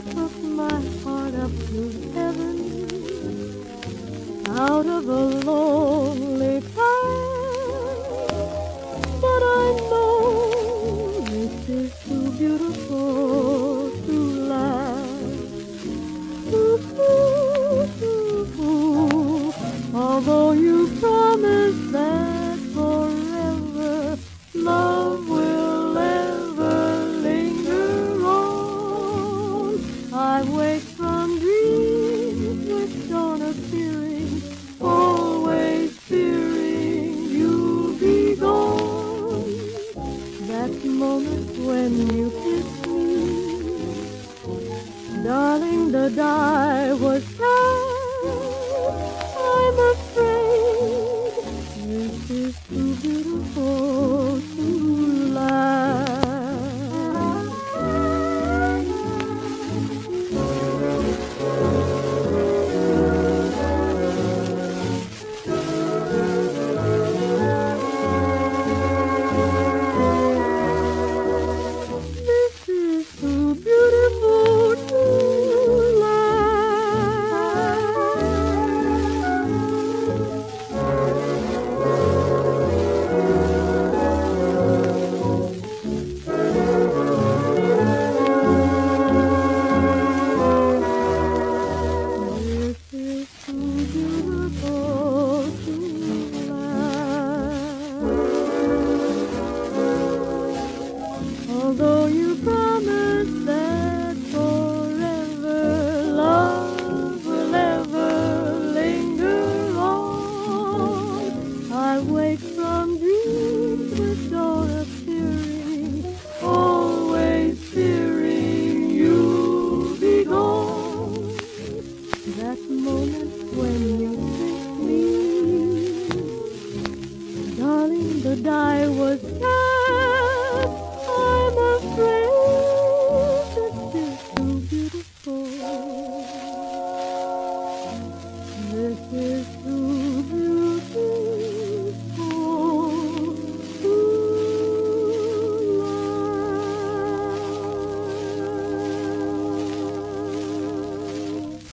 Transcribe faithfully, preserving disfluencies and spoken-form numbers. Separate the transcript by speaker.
Speaker 1: took my heart up to heaven out of a lonely path. But I know this is too beautiful to last. Ooh, ooh, ooh, ooh. Although you promised that forever love will ever linger on, I wake from dreams with dawn appearing, always fearing you'll be gone. That moment when you kissed me, darling, the die was cast.